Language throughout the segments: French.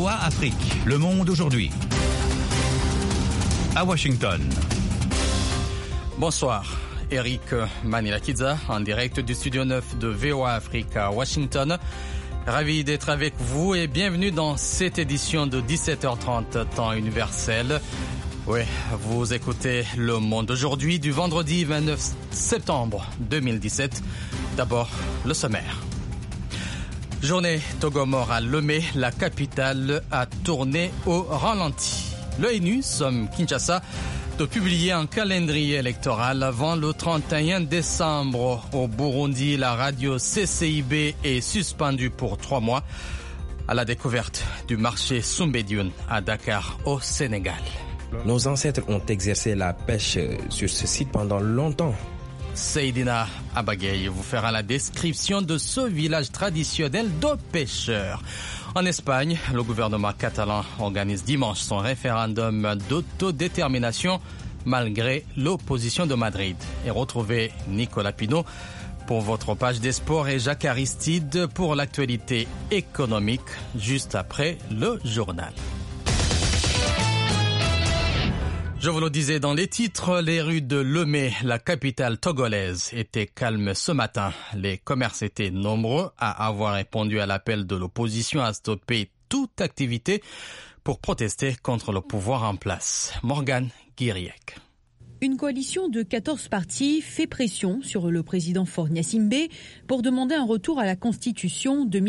VOA Afrique, le monde aujourd'hui. À Washington. Bonsoir, Eric Manilakidza, en direct du studio 9 de VOA Afrique à Washington. Ravi d'être avec vous et bienvenue dans cette édition de 17h30 temps universel. Oui, vous écoutez Le Monde aujourd'hui du vendredi 29 septembre 2017. D'abord, le sommaire. Journée Togomore à Lomé, la capitale a tourné au ralenti. L'ONU somme Kinshasa de publier un calendrier électoral avant le 31 décembre. Au Burundi, la radio CCIB est suspendue pour 3 mois à la découverte du marché Soumbédioune à Dakar, au Sénégal. Nos ancêtres ont exercé la pêche sur ce site pendant longtemps. Seydina Abagay vous fera la description de ce village traditionnel de pêcheurs. En Espagne, le gouvernement catalan organise dimanche son référendum d'autodétermination malgré l'opposition de Madrid. Et retrouvez Nicolas Pinault pour votre page des sports et Jacques Aristide pour l'actualité économique juste après le journal. Je vous le disais dans les titres, les rues de Lomé, la capitale togolaise, étaient calmes ce matin. Les commerces étaient nombreux à avoir répondu à l'appel de l'opposition à stopper toute activité pour protester contre le pouvoir en place. Morgane Guiriec. Une coalition de 14 partis fait pression sur le président Faure Gnassingbé pour demander un retour à la Constitution de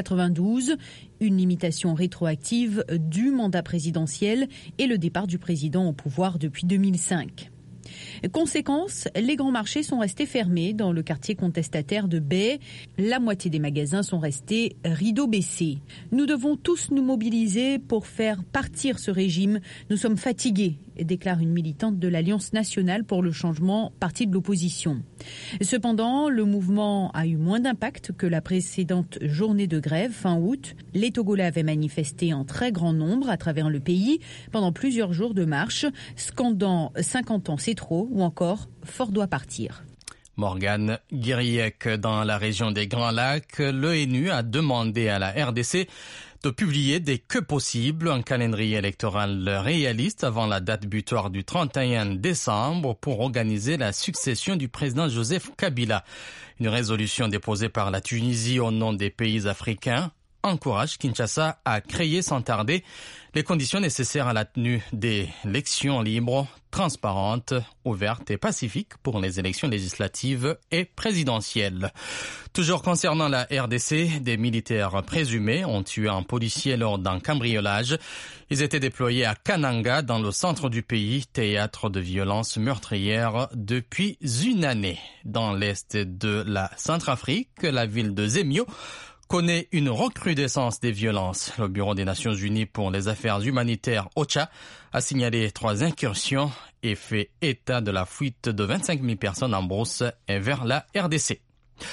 1992, une limitation rétroactive du mandat présidentiel et le départ du président au pouvoir depuis 2005. Conséquence, les grands marchés sont restés fermés dans le quartier contestataire de Baie. La moitié des magasins sont restés rideaux baissés. Nous devons tous nous mobiliser pour faire partir ce régime. Nous sommes fatigués, déclare une militante de l'Alliance nationale pour le changement, parti de l'opposition. Cependant, le mouvement a eu moins d'impact que la précédente journée de grève fin août. Les Togolais avaient manifesté en très grand nombre à travers le pays pendant plusieurs jours de marche, scandant 50 ans c'est trop ou encore Fort doit partir. Morgane Guiriec, dans la région des Grands Lacs, l'ONU a demandé à la RDC de publier dès que possible un calendrier électoral réaliste avant la date butoir du 31 décembre pour organiser la succession du président Joseph Kabila. Une résolution déposée par la Tunisie au nom des pays africains encourage Kinshasa à créer sans tarder les conditions nécessaires à la tenue d'élections libres, transparentes, ouvertes et pacifiques pour les élections législatives et présidentielles. Toujours concernant la RDC, des militaires présumés ont tué un policier lors d'un cambriolage. Ils étaient déployés à Kananga, dans le centre du pays, théâtre de violences meurtrières depuis une année. Dans l'est de la Centrafrique, la ville de Zemio connaît une recrudescence des violences. Le Bureau des Nations Unies pour les affaires humanitaires, OCHA, a signalé 3 incursions et fait état de la fuite de 25 000 personnes en brousse vers la RDC.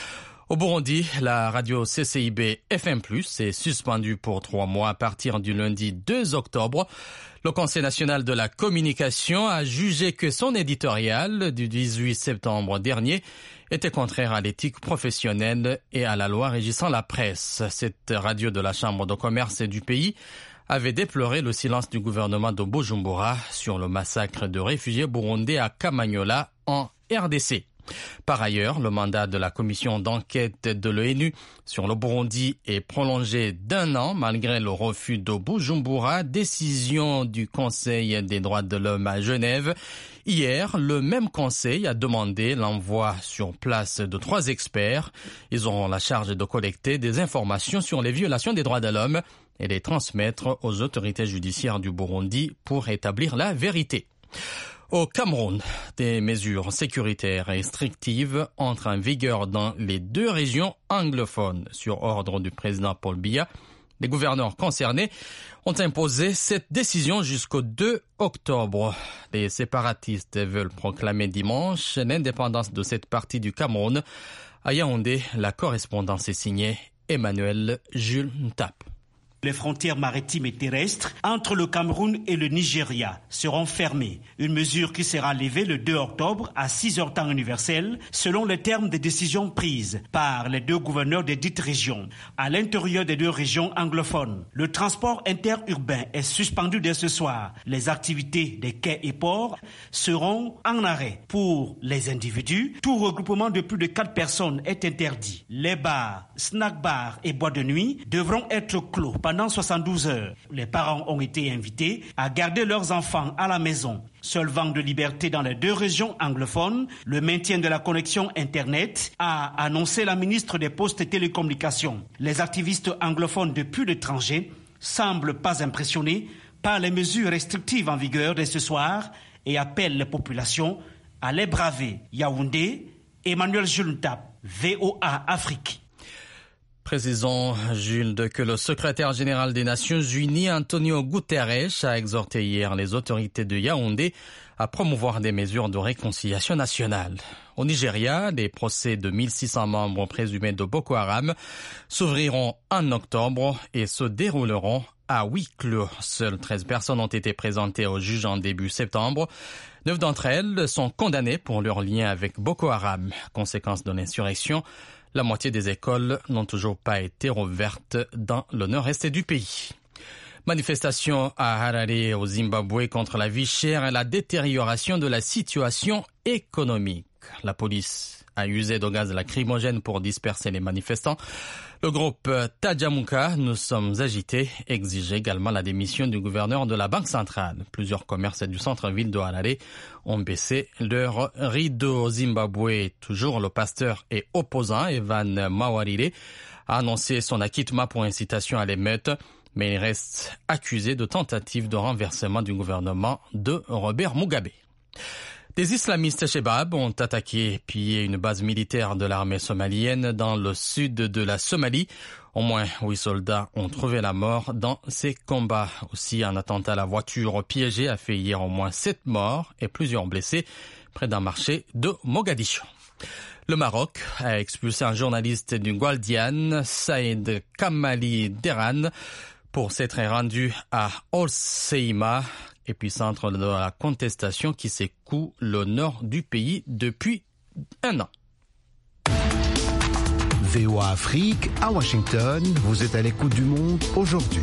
Au Burundi, la radio CCIB FM+, est suspendue pour 3 mois à partir du lundi 2 octobre. Le Conseil national de la communication a jugé que son éditorial du 18 septembre dernier était contraire à l'éthique professionnelle et à la loi régissant la presse. Cette radio de la Chambre de commerce du pays avait déploré le silence du gouvernement de Bujumbura sur le massacre de réfugiés burundais à Kamanyola en RDC. Par ailleurs, le mandat de la commission d'enquête de l'ONU sur le Burundi est prolongé d'1 an malgré le refus de Bujumbura, décision du Conseil des droits de l'homme à Genève. Hier, le même conseil a demandé l'envoi sur place de 3 experts. Ils auront la charge de collecter des informations sur les violations des droits de l'homme et les transmettre aux autorités judiciaires du Burundi pour établir la vérité. Au Cameroun, des mesures sécuritaires restrictives entrent en vigueur dans les 2 régions anglophones. Sur ordre du président Paul Biya, les gouverneurs concernés ont imposé cette décision jusqu'au 2 octobre. Les séparatistes veulent proclamer dimanche l'indépendance de cette partie du Cameroun. À Yaoundé, la correspondance est signée Emmanuel Jules Ntap. Les frontières maritimes et terrestres entre le Cameroun et le Nigeria seront fermées. Une mesure qui sera levée le 2 octobre à 6h temps universel, selon les termes des décisions prises par les 2 gouverneurs des dites régions. À l'intérieur des 2 régions anglophones, le transport interurbain est suspendu dès ce soir. Les activités des quais et ports seront en arrêt. Pour les individus, tout regroupement de plus de 4 personnes est interdit. Les bars, snack bars et boîtes de nuit devront être clos pendant 72 heures. Les parents ont été invités à garder leurs enfants à la maison. Seul vent de liberté dans les 2 régions anglophones, le maintien de la connexion Internet, a annoncé la ministre des Postes et Télécommunications. Les activistes anglophones de plus d'étrangers semblent pas impressionnés par les mesures restrictives en vigueur dès ce soir et appellent les populations à les braver. Yaoundé, Emmanuel Juntap, VOA Afrique. Précisons, Jules, que le secrétaire général des Nations Unies, Antonio Guterres, a exhorté hier les autorités de Yaoundé à promouvoir des mesures de réconciliation nationale. Au Nigeria, les procès de 1600 membres présumés de Boko Haram s'ouvriront en octobre et se dérouleront à huis clos. Seules 13 personnes ont été présentées au juge en début septembre. 9 d'entre elles sont condamnées pour leur lien avec Boko Haram. Conséquence de l'insurrection, la moitié des écoles n'ont toujours pas été rouvertes dans le nord-est du pays. Manifestation à Harare au Zimbabwe contre la vie chère et la détérioration de la situation économique. La police a usé de gaz lacrymogène pour disperser les manifestants. Le groupe Tajamuka, Nous sommes agités, exige également la démission du gouverneur de la Banque centrale. Plusieurs commerces du centre-ville de Harare ont baissé leur rideau. Au Zimbabwe, toujours le pasteur et opposant Evan Mawarire a annoncé son acquittement pour incitation à l'émeute, mais il reste accusé de tentative de renversement du gouvernement de Robert Mugabe. Des islamistes Shebab ont attaqué et pillé une base militaire de l'armée somalienne dans le sud de la Somalie. Au moins 8 soldats ont trouvé la mort dans ces combats. Aussi, un attentat à la voiture piégée a fait hier au moins 7 morts et plusieurs blessés près d'un marché de Mogadiscio. Le Maroc a expulsé un journaliste du Guardian, Saïd Kamali Deran, pour s'être rendu à Hoceima, épicentre de la contestation qui secoue le nord du pays depuis 1 an. VOA Afrique, à Washington, vous êtes à l'écoute du monde aujourd'hui.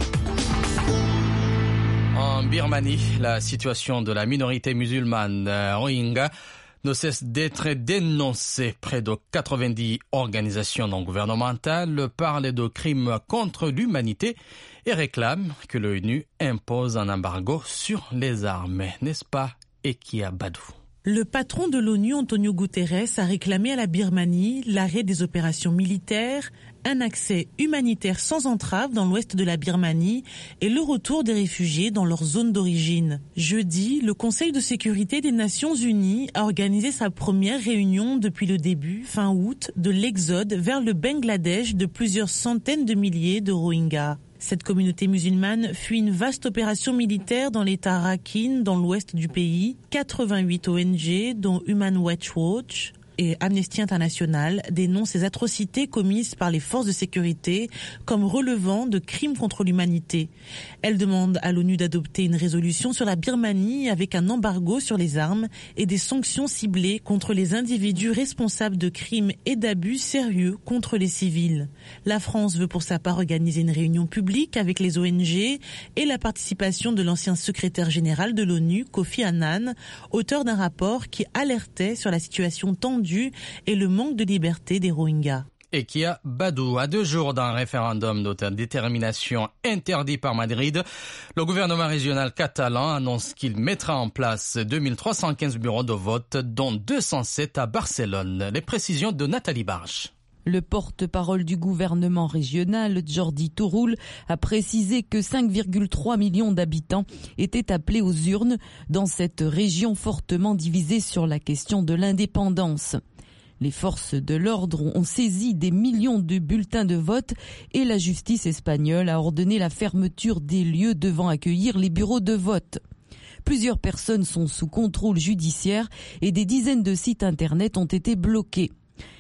En Birmanie, la situation de la minorité musulmane Rohingya ne cesse d'être dénoncée. Près de 90 organisations non gouvernementales parlent de crimes contre l'humanité et réclament que l'ONU impose un embargo sur les armes. N'est-ce pas, Ekia Badou? Le patron de l'ONU, Antonio Guterres, a réclamé à la Birmanie l'arrêt des opérations militaires, un accès humanitaire sans entrave dans l'ouest de la Birmanie et le retour des réfugiés dans leur zone d'origine. Jeudi, le Conseil de sécurité des Nations Unies a organisé sa première réunion depuis le début, fin août, de l'exode vers le Bangladesh de plusieurs centaines de milliers de Rohingyas. Cette communauté musulmane fuit une vaste opération militaire dans l'État Rakhine, dans l'ouest du pays. 88 ONG, dont Human Rights Watch et Amnesty International, dénoncent ces atrocités commises par les forces de sécurité comme relevant de crimes contre l'humanité. Elle demande à l'ONU d'adopter une résolution sur la Birmanie avec un embargo sur les armes et des sanctions ciblées contre les individus responsables de crimes et d'abus sérieux contre les civils. La France veut pour sa part organiser une réunion publique avec les ONG et la participation de l'ancien secrétaire général de l'ONU, Kofi Annan, auteur d'un rapport qui alertait sur la situation tendue et le manque de liberté des Rohingyas. Ekia Badou, à 2 jours d'un référendum d'autodétermination interdit par Madrid, le gouvernement régional catalan annonce qu'il mettra en place 2315 bureaux de vote, dont 207 à Barcelone. Les précisions de Nathalie Barge. Le porte-parole du gouvernement régional, Jordi Turull, a précisé que 5,3 millions d'habitants étaient appelés aux urnes dans cette région fortement divisée sur la question de l'indépendance. Les forces de l'ordre ont saisi des millions de bulletins de vote et la justice espagnole a ordonné la fermeture des lieux devant accueillir les bureaux de vote. Plusieurs personnes sont sous contrôle judiciaire et des dizaines de sites internet ont été bloqués.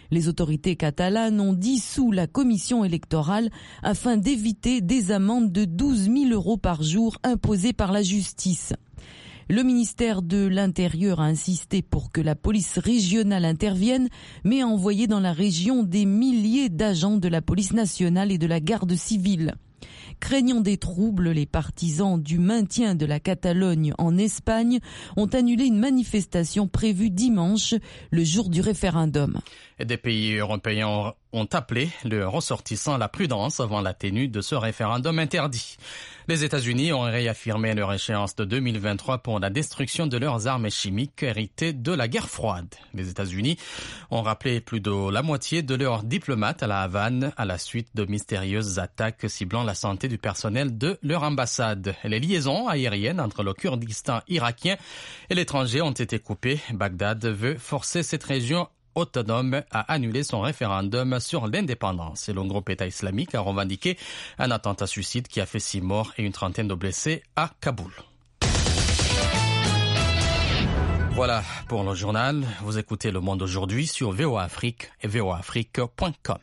Les autorités catalanes ont dissous la commission électorale afin d'éviter des amendes de 12 000 € par jour imposées par la justice. Le ministère de l'Intérieur a insisté pour que la police régionale intervienne, mais a envoyé dans la région des milliers d'agents de la police nationale et de la garde civile. Craignant des troubles, les partisans du maintien de la Catalogne en Espagne ont annulé une manifestation prévue dimanche, le jour du référendum. Et des pays européens ont appelé leurs ressortissants à la prudence avant la tenue de ce référendum interdit. Les États-Unis ont réaffirmé leur échéance de 2023 pour la destruction de leurs armes chimiques héritées de la guerre froide. Les États-Unis ont rappelé plus de la moitié de leurs diplomates à la Havane à la suite de mystérieuses attaques ciblant la santé du personnel de leur ambassade. Les liaisons aériennes entre le Kurdistan irakien et l'étranger ont été coupées. Bagdad veut forcer cette région autonome a annulé son référendum sur l'indépendance. Et le groupe État islamique a revendiqué un attentat suicide qui a fait 6 morts et une trentaine de blessés à Kaboul. Voilà pour le journal. Vous écoutez Le Monde aujourd'hui sur VOA Afrique et voaafrique.com.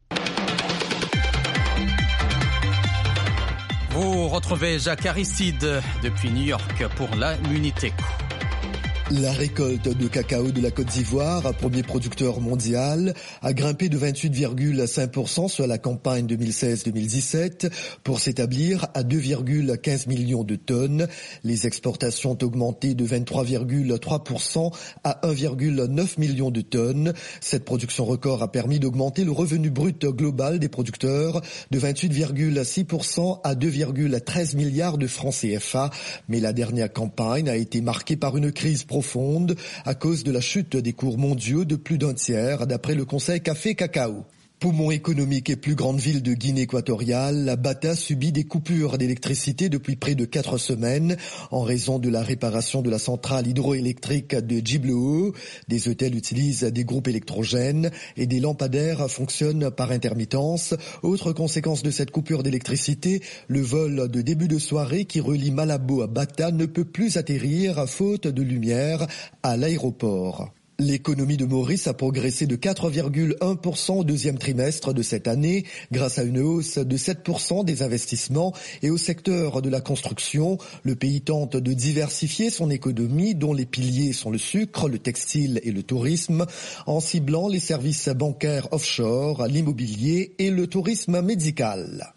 Vous retrouvez Jacques Aristide depuis New York pour la Muniteco. La récolte de cacao de la Côte d'Ivoire, premier producteur mondial, a grimpé de 28,5% sur la campagne 2016-2017 pour s'établir à 2,15 millions de tonnes. Les exportations ont augmenté de 23,3% à 1,9 million de tonnes. Cette production record a permis d'augmenter le revenu brut global des producteurs de 28,6% à 2,13 milliards de francs CFA. Mais la dernière campagne a été marquée par une crise profonde à cause de la chute des cours mondiaux de plus d'un tiers, d'après le Conseil Café Cacao. Poumon économique et plus grande ville de Guinée équatoriale, la Bata subit des coupures d'électricité depuis près de 4 semaines en raison de la réparation de la centrale hydroélectrique de Djibloo. Des hôtels utilisent des groupes électrogènes et des lampadaires fonctionnent par intermittence. Autre conséquence de cette coupure d'électricité, le vol de début de soirée qui relie Malabo à Bata ne peut plus atterrir faute de lumière à l'aéroport. L'économie de Maurice a progressé de 4,1% au deuxième trimestre de cette année grâce à une hausse de 7% des investissements et au secteur de la construction. Le pays tente de diversifier son économie dont les piliers sont le sucre, le textile et le tourisme en ciblant les services bancaires offshore, l'immobilier et le tourisme médical.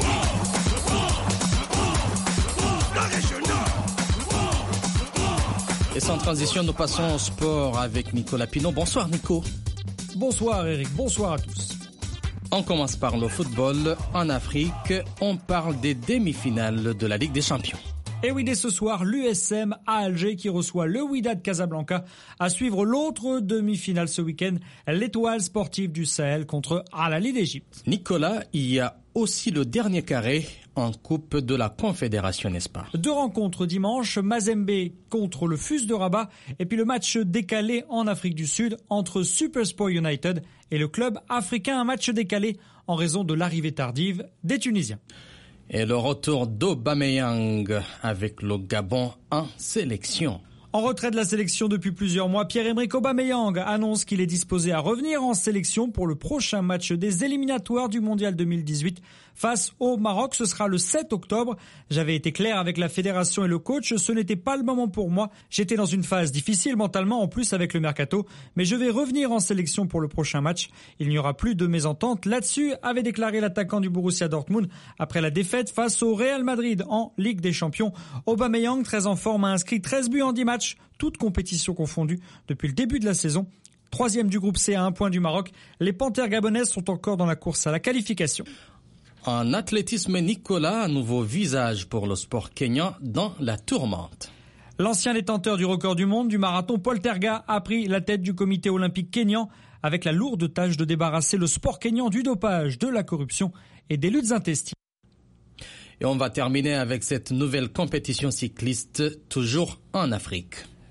Et sans transition, nous passons au sport avec Nicolas Pinot. Bonsoir Nico. Bonsoir Eric, bonsoir à tous. On commence par le football. En Afrique, on parle des demi-finales de la Ligue des Champions. Et oui, dès ce soir, l'USM à Alger qui reçoit le Wydad Casablanca. À suivre l'autre demi-finale ce week-end, l'Étoile sportive du Sahel contre Al Ahly d'Égypte. Nicolas, il y a aussi le dernier carré en Coupe de la Confédération, n'est-ce pas? 2 rencontres dimanche, Mazembe contre le FUS de Rabat et puis le match décalé en Afrique du Sud entre Supersport United et le club africain, un match décalé en raison de l'arrivée tardive des Tunisiens. Et le retour d'Aubameyang avec le Gabon en sélection. En retrait de la sélection depuis plusieurs mois, Pierre-Emerick Aubameyang annonce qu'il est disposé à revenir en sélection pour le prochain match des éliminatoires du Mondial 2018 face au Maroc. Ce sera le 7 octobre. J'avais été clair avec la fédération et le coach, ce n'était pas le moment pour moi. J'étais dans une phase difficile mentalement, en plus avec le mercato, mais je vais revenir en sélection pour le prochain match. Il n'y aura plus de mésentente là-dessus, avait déclaré l'attaquant du Borussia Dortmund après la défaite face au Real Madrid en Ligue des Champions. Aubameyang, très en forme, a inscrit 13 buts en 10 matchs, toutes compétitions confondues depuis le début de la saison. 3e du groupe C à 1 point du Maroc. Les Panthères gabonaises sont encore dans la course à la qualification. En athlétisme, Nicolas, un nouveau visage pour le sport kényan dans la tourmente. L'ancien détenteur du record du monde du marathon, Paul Terga, a pris la tête du comité olympique kényan avec la lourde tâche de débarrasser le sport kényan du dopage, de la corruption et des luttes intestines. Et on va terminer avec cette nouvelle compétition cycliste, toujours en Afrique.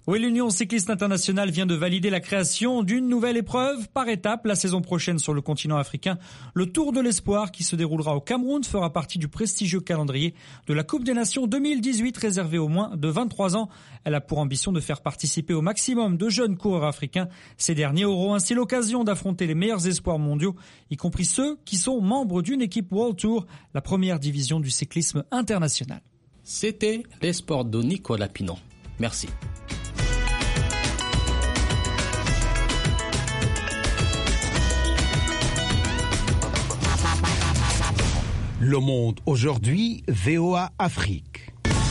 Oui, l'Union cycliste internationale vient de valider la création d'une nouvelle épreuve par étapes la saison prochaine sur le continent africain. Le Tour de l'Espoir qui se déroulera au Cameroun fera partie du prestigieux calendrier de la Coupe des Nations 2018 réservée aux moins de 23 ans. Elle a pour ambition de faire participer au maximum de jeunes coureurs africains. Ces derniers auront ainsi l'occasion d'affronter les meilleurs espoirs mondiaux, y compris ceux qui sont membres d'une équipe World Tour, la première division du cyclisme international. C'était les sports de Nicolas Pinon. Merci. Le Monde aujourd'hui, VOA Afrique.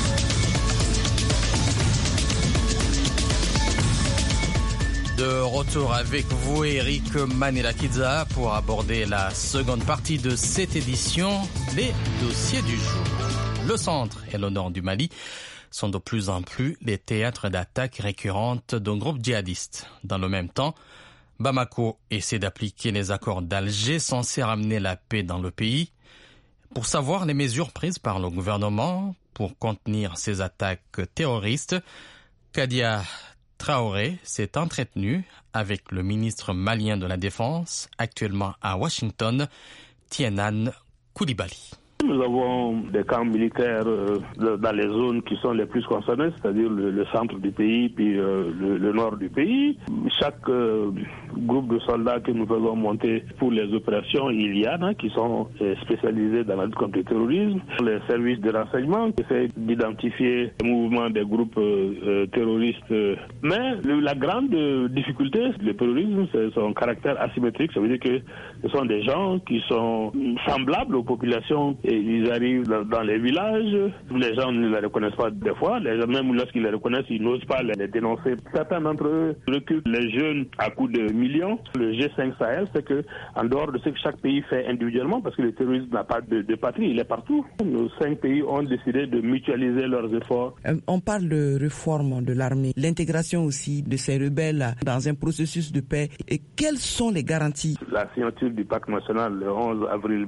De retour avec vous, Eric Manilakidza, pour aborder la seconde partie de cette édition, les dossiers du jour. Le centre et le nord du Mali sont de plus en plus les théâtres d'attaques récurrentes d'un groupe djihadiste. Dans le même temps, Bamako essaie d'appliquer les accords d'Alger censés ramener la paix dans le pays. Pour savoir les mesures prises par le gouvernement pour contenir ces attaques terroristes, Kadia Traoré s'est entretenu avec le ministre malien de la Défense, actuellement à Washington, Tienan Koulibaly. Nous avons des camps militaires dans les zones qui sont les plus concernées, c'est-à-dire le centre du pays puis le nord du pays. Chaque groupe de soldats que nous faisons monter pour les opérations, il y en a qui sont spécialisés dans la lutte contre le terrorisme. Les services de renseignement qui essaient d'identifier les mouvements des groupes terroristes. Mais la grande difficulté, le terrorisme, c'est son caractère asymétrique. Ça veut dire que ce sont des gens qui sont semblables aux populations. Et ils arrivent dans les villages, les gens ne les reconnaissent pas des fois, les gens, même lorsqu'ils les reconnaissent, ils n'osent pas les dénoncer. Certains d'entre eux recrutent les jeunes à coups de millions. Le G5 Sahel, c'est que, en dehors de ce que chaque pays fait individuellement, parce que le terrorisme n'a pas de patrie, il est partout. Nos 5 pays ont décidé de mutualiser leurs efforts. On parle de réforme de l'armée, l'intégration aussi de ces rebelles dans un processus de paix. Et quelles sont les garanties? La signature du pacte national le 11 avril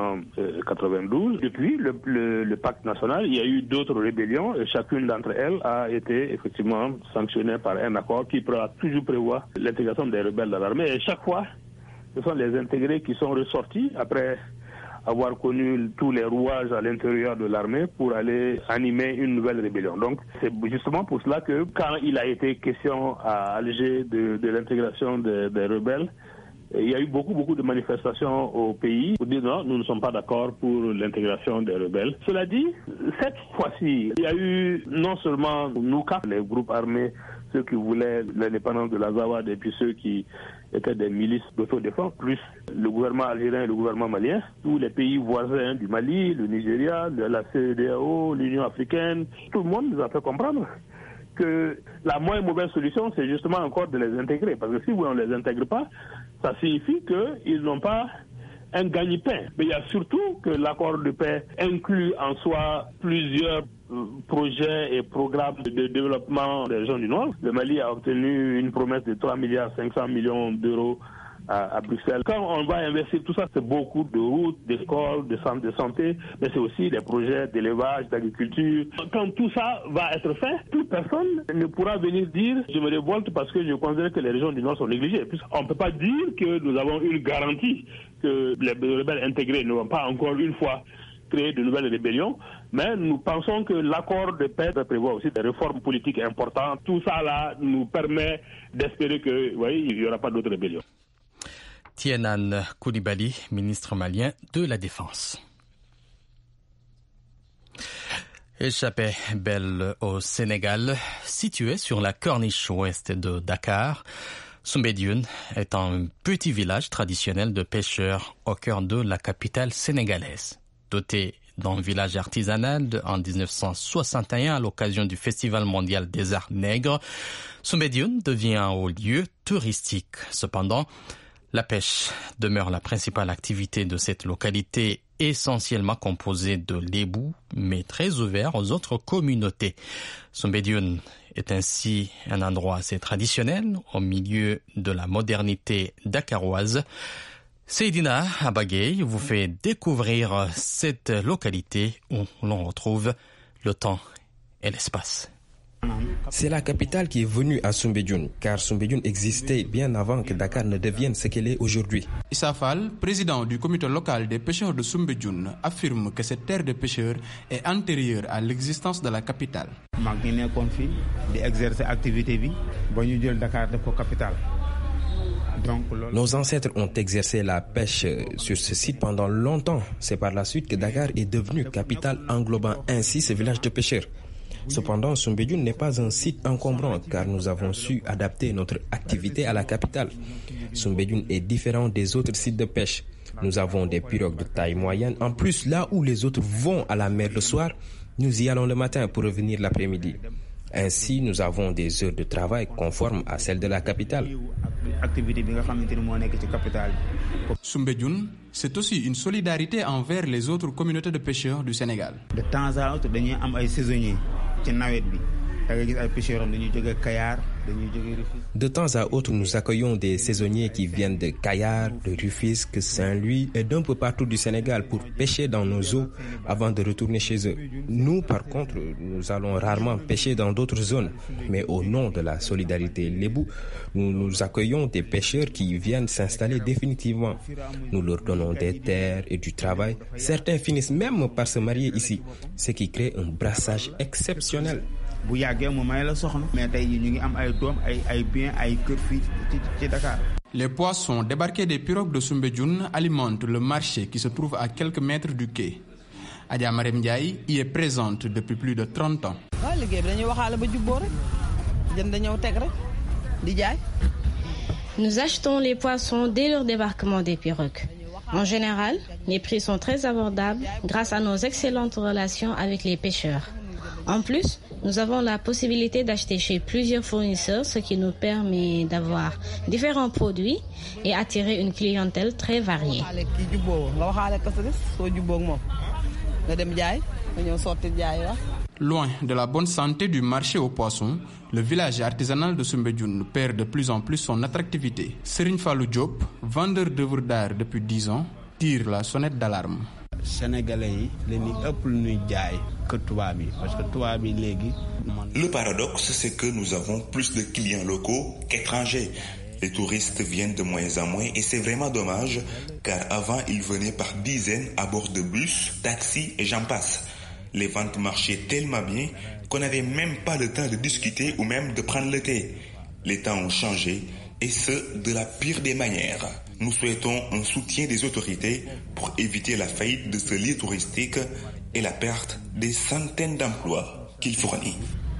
1992. Depuis le pacte national, il y a eu d'autres rébellions et chacune d'entre elles a été effectivement sanctionnée par un accord qui toujours prévoit l'intégration des rebelles dans l'armée. Et chaque fois, ce sont les intégrés qui sont ressortis après avoir connu tous les rouages à l'intérieur de l'armée pour aller animer une nouvelle rébellion. Donc c'est justement pour cela que quand il a été question à Alger de l'intégration des rebelles, il y a eu beaucoup de manifestations au pays pour dire non, nous ne sommes pas d'accord pour l'intégration des rebelles. Cela dit, cette fois-ci, il y a eu non seulement Nouka, les groupes armés, ceux qui voulaient l'indépendance de l'Azawad et puis ceux qui étaient des milices d'autodéfense, plus le gouvernement algérien et le gouvernement malien, tous les pays voisins du Mali, le Nigeria, la CEDEAO, l'Union africaine, tout le monde nous a fait comprendre que la moins mauvaise solution, c'est justement encore de les intégrer. Parce que si on ne les intègre pas, ça signifie qu'ils n'ont pas un gagne-pain. Mais il y a surtout que l'accord de paix inclut en soi plusieurs projets et programmes de développement des régions du Nord. Le Mali a obtenu une promesse de 3,5 milliards d'euros à Bruxelles. Quand on va investir tout ça, c'est beaucoup de routes, d'écoles, de centres de santé, mais c'est aussi des projets d'élevage, d'agriculture. Quand tout ça va être fait, toute personne ne pourra venir dire « je me révolte parce que je considère que les régions du Nord sont négligées ». On ne peut pas dire que nous avons une garantie que les rebelles intégrés ne vont pas encore une fois créer de nouvelles rébellions, mais nous pensons que l'accord de paix prévoit aussi des réformes politiques importantes. Tout ça là nous permet d'espérer que, il n'y aura pas d'autres rébellions. Tienan Koulibaly, ministre malien de la Défense. Échappée belle au Sénégal, située sur la corniche ouest de Dakar, Soumbédioune est un petit village traditionnel de pêcheurs au cœur de la capitale sénégalaise. Doté d'un village artisanal en 1961 à l'occasion du Festival mondial des arts nègres, Soumbédioune devient un haut lieu touristique. Cependant, la pêche demeure la principale activité de cette localité, essentiellement composée de lébou, mais très ouvert aux autres communautés. Soumbédioune est ainsi un endroit assez traditionnel au milieu de la modernité dakaroise. Seydina Abagay vous fait découvrir cette localité où l'on retrouve le temps et l'espace. C'est la capitale qui est venue à Soumbédioune, car Soumbédioune existait bien avant que Dakar ne devienne ce qu'elle est aujourd'hui. Issa Fall, président du comité local des pêcheurs de Soumbédioune, affirme que cette terre de pêcheurs est antérieure à l'existence de la capitale. Nos ancêtres ont exercé la pêche sur ce site pendant longtemps. C'est par la suite que Dakar est devenu capitale, englobant ainsi ce village de pêcheurs. Cependant, Soumbédioune n'est pas un site encombrant car nous avons su adapter notre activité à la capitale. Soumbédioune est différent des autres sites de pêche. Nous avons des pirogues de taille moyenne. En plus, là où les autres vont à la mer le soir, nous y allons le matin pour revenir l'après-midi. Ainsi, nous avons des heures de travail conformes à celles de la capitale. Soumbédioune, c'est aussi une solidarité envers les autres communautés de pêcheurs du Sénégal. De temps à autre, nous avons des saisonniers qui sont De temps à autre, nous accueillons des saisonniers qui viennent de Kayar, de Rufisque, Saint-Louis et d'un peu partout du Sénégal pour pêcher dans nos eaux avant de retourner chez eux. Nous, par contre, nous allons rarement pêcher dans d'autres zones. Mais au nom de la solidarité lébou, nous accueillons des pêcheurs qui viennent s'installer définitivement. Nous leur donnons des terres et du travail. Certains finissent même par se marier ici, ce qui crée un brassage exceptionnel. Les poissons débarqués des pirogues de Soumbédioune alimentent le marché qui se trouve à quelques mètres du quai. Adja Marem Ndiaye y est présente depuis plus de 30 ans. Nous achetons les poissons dès leur débarquement des pirogues. En général, les prix sont très abordables grâce à nos excellentes relations avec les pêcheurs. En plus, nous avons la possibilité d'acheter chez plusieurs fournisseurs, ce qui nous permet d'avoir différents produits et attirer une clientèle très variée. Loin de la bonne santé du marché aux poissons, le village artisanal de Soumbédioune perd de plus en plus son attractivité. Serigne Fallou Diop, vendeur d'œuvres d'art depuis 10 ans, tire la sonnette d'alarme. Le paradoxe, c'est que nous avons plus de clients locaux qu'étrangers. Les touristes viennent de moins en moins et c'est vraiment dommage car avant ils venaient par dizaines à bord de bus, taxis et j'en passe. Les ventes marchaient tellement bien qu'on n'avait même pas le temps de discuter ou même de prendre le thé. Les temps ont changé et ce, de la pire des manières. Nous souhaitons un soutien des autorités pour éviter la faillite de ce lieu touristique et la perte des centaines d'emplois qu'il fournit.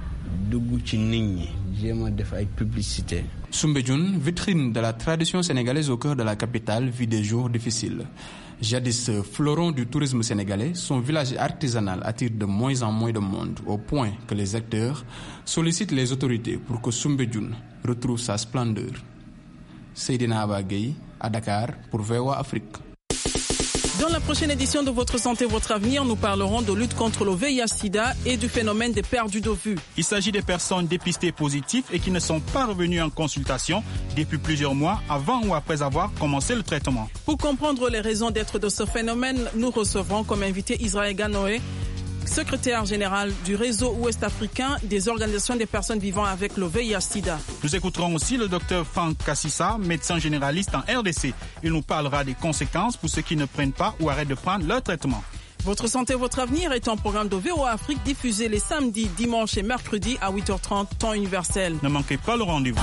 Soumbédioune, vitrine de la tradition sénégalaise au cœur de la capitale, vit des jours difficiles. Jadis fleuron du tourisme sénégalais, son village artisanal attire de moins en moins de monde, au point que les acteurs sollicitent les autorités pour que Soumbédioune retrouve sa splendeur. Seydina Abagay, à Dakar, pour VOA Afrique. Dans la prochaine édition de Votre Santé, Votre Avenir, nous parlerons de lutte contre le VIH-Sida et du phénomène des perdus de vue. Il s'agit des personnes dépistées positives et qui ne sont pas revenues en consultation depuis plusieurs mois avant ou après avoir commencé le traitement. Pour comprendre les raisons d'être de ce phénomène, nous recevrons comme invité Israël Ganoé, secrétaire général du réseau ouest-africain des organisations des personnes vivant avec le VIH-Sida. Nous écouterons aussi le docteur Franck Kassissa, médecin généraliste en RDC. Il nous parlera des conséquences pour ceux qui ne prennent pas ou arrêtent de prendre leur traitement. Votre santé, votre avenir est un programme de VOA Afrique diffusé les samedis, dimanches et mercredis à 8h30, temps universel. Ne manquez pas le rendez-vous.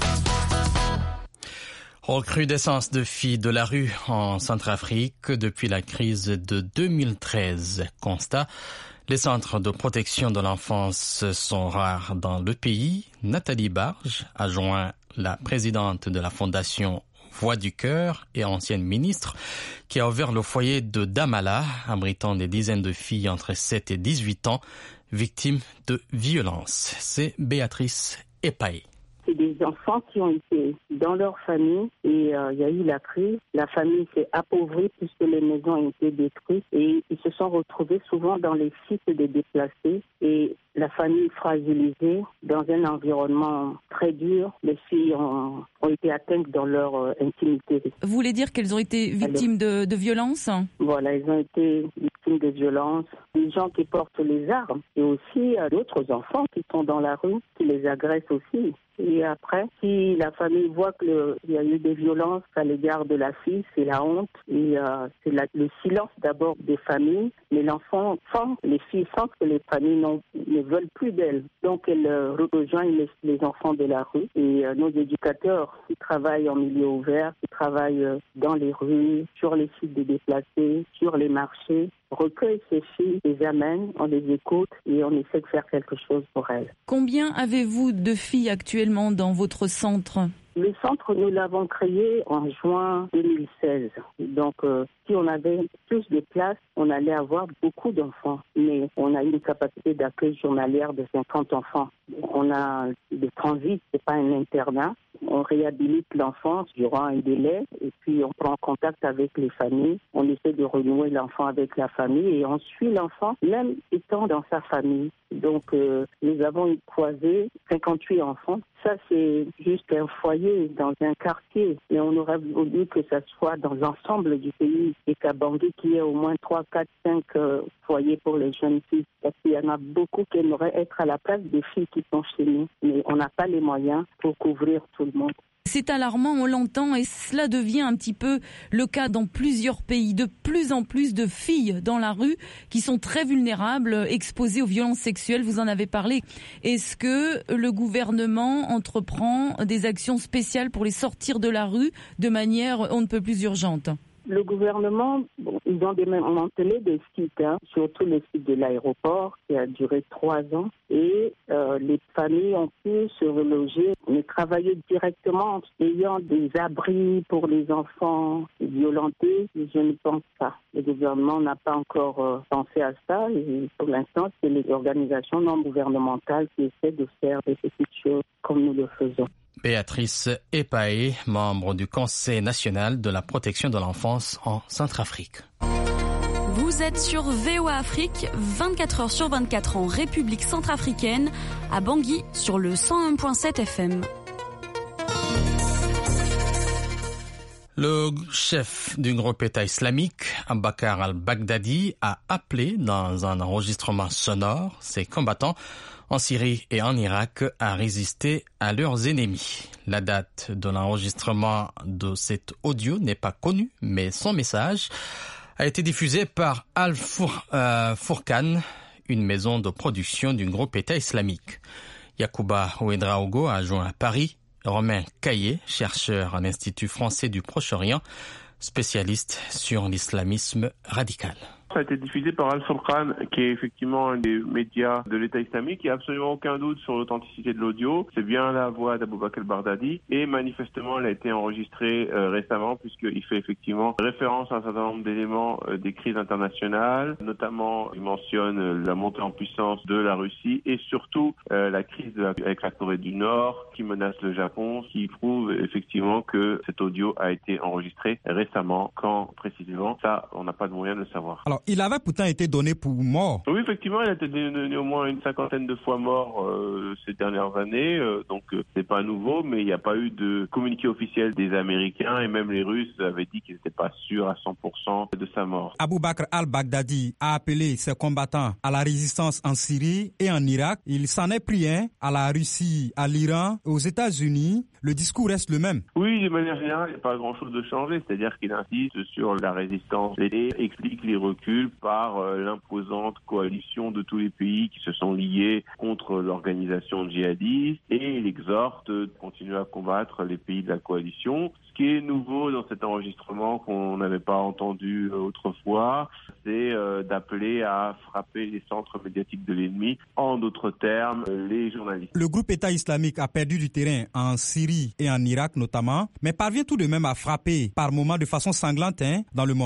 Recrudescence de filles de la rue en Centrafrique depuis la crise de 2013. Constat. Les centres de protection de l'enfance sont rares dans le pays. Nathalie Barge, adjointe la présidente de la fondation Voix du Cœur et ancienne ministre, qui a ouvert le foyer de Damala, abritant des dizaines de filles entre 7 et 18 ans, victimes de violences. C'est Béatrice Epaé. C'est des enfants qui ont été dans leur famille et il y a eu la crise. La famille s'est appauvrie puisque les maisons ont été détruites et ils se sont retrouvés souvent dans les sites des déplacés. Et la famille fragilisée, dans un environnement très dur. Les filles ont été atteintes dans leur intimité. Vous voulez dire qu'elles ont été victimes de violences ? Voilà, elles ont été victimes de violences. Les gens qui portent les armes et aussi d'autres enfants qui sont dans la rue, qui les agressent aussi. Et après, si la famille voit qu'il y a eu des violences à l'égard de la fille, c'est la honte et c'est le silence d'abord des familles. Mais l'enfant sent, les filles sentent que les familles ne veulent plus d'elles. Donc elles rejoignent les enfants de la rue. Et nos éducateurs qui travaillent en milieu ouvert, qui travaillent dans les rues, sur les sites de déplacés, sur les marchés, recueillent ces filles, les amènent, on les écoute et on essaie de faire quelque chose pour elles. Combien avez-vous de filles actuellement dans votre centre ? Le centre, nous l'avons créé en juin 2016. Donc, si on avait plus de places, on allait avoir beaucoup d'enfants. Mais on a une capacité d'accueil journalière de 50 enfants. On a des transits, c'est pas un internat. On réhabilite l'enfant durant un délai et puis on prend contact avec les familles. On essaie de renouer l'enfant avec la famille et on suit l'enfant même étant dans sa famille. Donc, nous avons croisé 58 enfants. Ça, c'est juste un foyer dans un quartier. Mais on aurait voulu que ça soit dans l'ensemble du pays et qu'à Bangui, qu'il y ait au moins 3, 4, 5 foyers pour les jeunes filles. Parce qu'il y en a beaucoup qui aimeraient être à la place des filles qui sont chez nous. Mais on n'a pas les moyens pour couvrir tout le monde. C'est alarmant, on l'entend, et cela devient un petit peu le cas dans plusieurs pays. De plus en plus de filles dans la rue qui sont très vulnérables, exposées aux violences sexuelles, vous en avez parlé. Est-ce que le gouvernement entreprend des actions spéciales pour les sortir de la rue de manière on ne peut plus urgente ? Le gouvernement, ils ont démantelé des sites, surtout le site de l'aéroport qui a duré 3 ans et les familles ont pu se reloger, mais travailler directement en ayant des abris pour les enfants violentés, je ne pense pas. Le gouvernement n'a pas encore pensé à ça et pour l'instant, c'est les organisations non gouvernementales qui essaient de faire des petites choses comme nous le faisons. Béatrice Epaé, membre du Conseil national de la protection de l'enfance en Centrafrique. Vous êtes sur VOA Afrique, 24 heures sur 24 en République centrafricaine, à Bangui sur le 101.7 FM. Le chef du groupe État islamique, Abakar al-Baghdadi, a appelé dans un enregistrement sonore ses combattants en Syrie et en Irak à résister à leurs ennemis. La date de l'enregistrement de cet audio n'est pas connue, mais son message a été diffusé par Al-Furqan, une maison de production du groupe État islamique. Yacouba Ouedraogo a joint à Paris Romain Caillé, chercheur à l'Institut français du Proche-Orient, spécialiste sur l'islamisme radical. Ça a été diffusé par Al-Furqan, qui est effectivement un des médias de l'État islamique. Il n'y a absolument aucun doute sur l'authenticité de l'audio. C'est bien la voix d'Aboubacar al-Baghdadi. Et manifestement, elle a été enregistrée récemment, puisqu'il fait effectivement référence à un certain nombre d'éléments des crises internationales. Notamment, il mentionne la montée en puissance de la Russie et surtout la crise avec la Corée du Nord qui menace le Japon, qui prouve effectivement que cet audio a été enregistré récemment. Quand précisément, ça, on n'a pas de moyen de le savoir. Alors, il avait pourtant été donné pour mort. Oui, effectivement, il a été donné au moins une 50aine de fois mort ces dernières années. Donc, c'est pas nouveau, mais il n'y a pas eu de communiqué officiel des Américains et même les Russes avaient dit qu'ils n'étaient pas sûrs à 100% de sa mort. Aboubacar al-Baghdadi a appelé ses combattants à la résistance en Syrie et en Irak. Il s'en est pris à la Russie, à l'Iran, aux États-Unis. Le discours reste le même. Oui, de manière générale, il n'y a pas grand-chose de changé. C'est-à-dire qu'il insiste sur la résistance et explique les reculs par l'imposante coalition de tous les pays qui se sont liés contre l'organisation djihadiste et il exhorte de continuer à combattre les pays de la coalition. Ce qui est nouveau dans cet enregistrement qu'on n'avait pas entendu autrefois, c'est d'appeler à frapper les centres médiatiques de l'ennemi, en d'autres termes, les journalistes. Le groupe État islamique a perdu du terrain en Syrie et en Irak notamment, mais parvient tout de même à frapper par moments de façon sanglante dans le monde. Oui,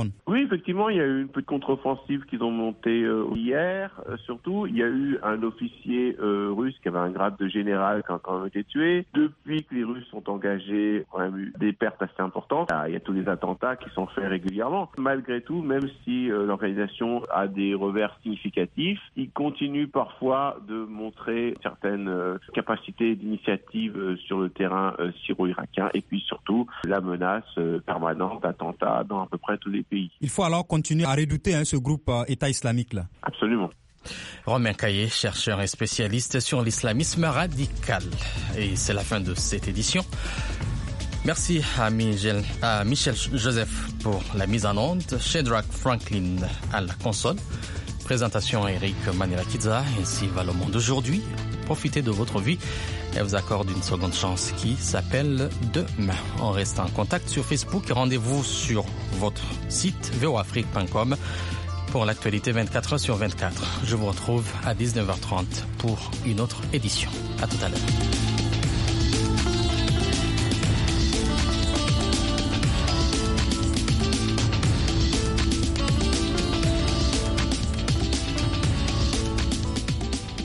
effectivement, il y a eu une petite contre-offensive qu'ils ont montée hier. Surtout, il y a eu un officier russe qui avait un grade de général qui a quand même été tué. Depuis que les Russes sont engagés, il y a quand même eu des pertes assez importantes. Il y a tous les attentats qui sont faits régulièrement. Malgré tout, même si l'organisation a des revers significatifs, ils continuent parfois de montrer certaines capacités d'initiative sur le terrain syro-irakien et puis surtout la menace permanente d'attentats dans à peu près tous les pays. Il faut alors continuer à redouter ce groupe État islamique là. Absolument. Romain Caillé, chercheur et spécialiste sur l'islamisme radical. Et c'est la fin de cette édition. Merci à Michel Joseph pour la mise en onde, Shedrack Franklin à la console. Présentation Eric Manila-Kidza, ainsi va le monde aujourd'hui. Profitez de votre vie. Elle vous accorde une seconde chance qui s'appelle Demain. On reste en contact sur Facebook et rendez-vous sur votre site voafrique.com pour l'actualité 24h/24. Je vous retrouve à 19h30 pour une autre édition. À tout à l'heure.